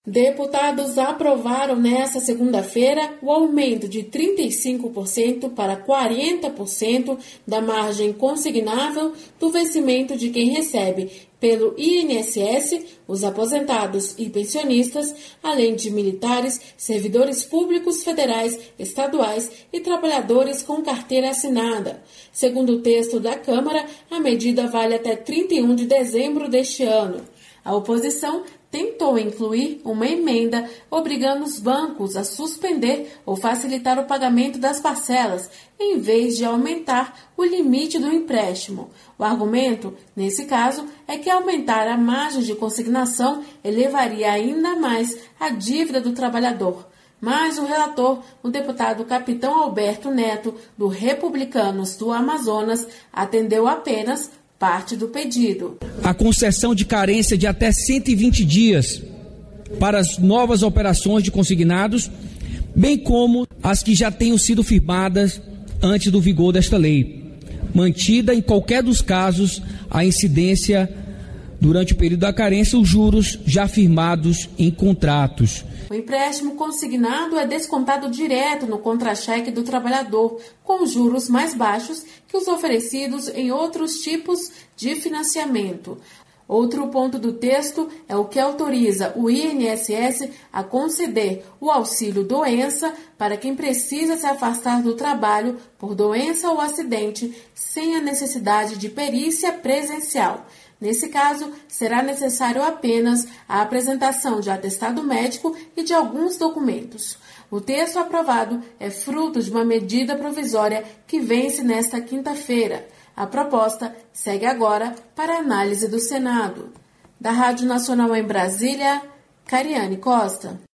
Deputados aprovaram nesta segunda-feira o aumento de 35% para 40% da margem consignável do vencimento de quem recebe pelo INSS, os aposentados e pensionistas, além de militares, servidores públicos federais, estaduais e trabalhadores com carteira assinada. Segundo o texto da Câmara, a medida vale até 31 de dezembro deste ano. A oposição tentou incluir uma emenda obrigando os bancos a suspender ou facilitar o pagamento das parcelas, em vez de aumentar o limite do empréstimo. O argumento, nesse caso, é que aumentar a margem de consignação elevaria ainda mais a dívida do trabalhador. Mas o relator, o deputado Capitão Alberto Neto, do Republicanos do Amazonas, atendeu apenas parte do pedido. A concessão de carência de até 120 dias para as novas operações de consignados, bem como as que já tenham sido firmadas antes do vigor desta lei. Mantida, em qualquer dos casos, a incidência durante o período da carência, os juros já firmados em contratos. O empréstimo consignado é descontado direto no contra-cheque do trabalhador, com juros mais baixos que os oferecidos em outros tipos de financiamento. Outro ponto do texto é o que autoriza o INSS a conceder o auxílio-doença para quem precisa se afastar do trabalho por doença ou acidente sem a necessidade de perícia presencial. Nesse caso, será necessário apenas a apresentação de atestado médico e de alguns documentos. O texto aprovado é fruto de uma medida provisória que vence nesta quinta-feira. A proposta segue agora para análise do Senado. Da Rádio Nacional em Brasília, Cariane Costa.